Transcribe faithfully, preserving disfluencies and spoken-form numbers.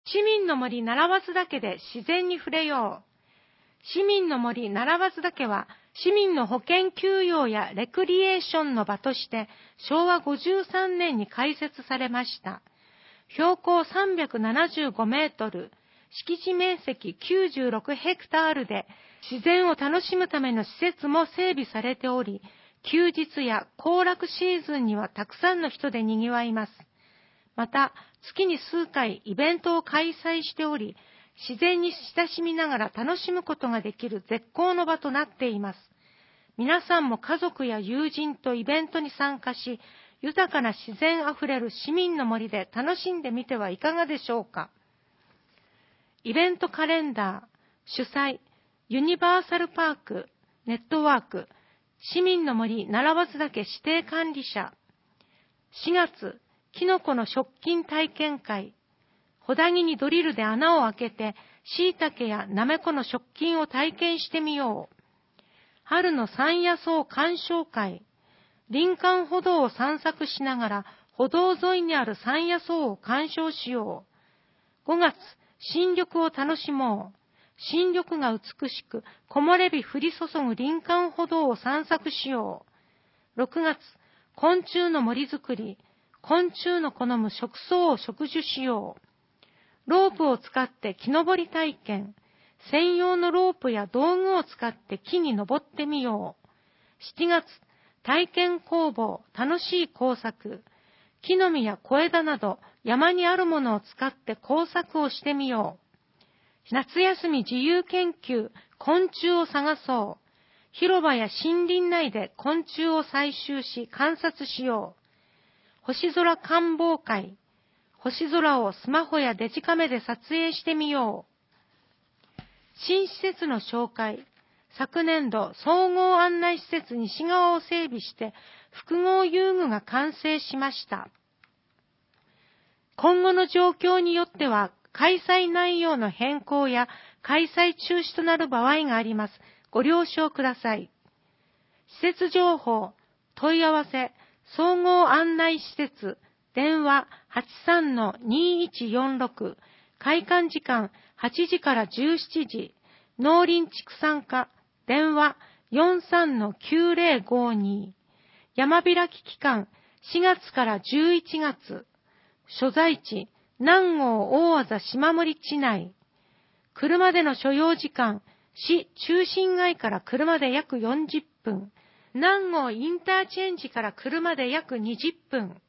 市民の森奈良畑で自然に触れよう。市民の森奈良畑は、市民の保健休養やレクリエーションの場として、しょうわごじゅうさんねんに開設されました。標高さんびゃくななじゅうごメートル、敷地面積きゅうじゅうろくヘクタールで、自然を楽しむための施設も整備されており、休日や行楽シーズンにはたくさんの人で賑わいます。また、月に数回イベントを開催しており、自然に親しみながら楽しむことができる絶好の場となっています。皆さんも家族や友人とイベントに参加し、豊かな自然あふれる市民の森で楽しんでみてはいかがでしょうか。イベントカレンダー、主催、ユニバーサルパーク、ネットワーク、市民の森奈良畑指定管理者。しがつ、キノコの食菌体験会。ホダギにドリルで穴を開けて、椎茸やナメコの食菌を体験してみよう。春の山野草鑑賞会。林間歩道を散策しながら、歩道沿いにある山野草を鑑賞しよう。ごがつ、新緑を楽しもう。新緑が美しく、木漏れ日降り注ぐ林間歩道を散策しよう。ろくがつ、昆虫の森づくり。昆虫の好む食草を植樹しよう。ロープを使って木登り体験。専用のロープや道具を使って木に登ってみよう。しちがつ、体験工房、楽しい工作。木の実や小枝など山にあるものを使って工作をしてみよう。夏休み自由研究、昆虫を探そう。広場や森林内で昆虫を採集し観察しよう。星空観望会。星空をスマホやデジカメで撮影してみよう。新施設の紹介。昨年度、総合案内施設西側を整備して、複合遊具が完成しました。今後の状況によっては、開催内容の変更や開催中止となる場合があります。ご了承ください。施設情報、問い合わせ、総合案内施設、電話 はちさんのにいちよんろく、開館時間はちじからじゅうしちじ、農林畜産課、電話 よんさんのきゅうぜろごに、山開き期間しがつからじゅういちがつ、所在地、南郷大字島森地内、車での所要時間、市中心街から車で約よんじゅっぷん、南郷インターチェンジから車で約にじゅっぷん、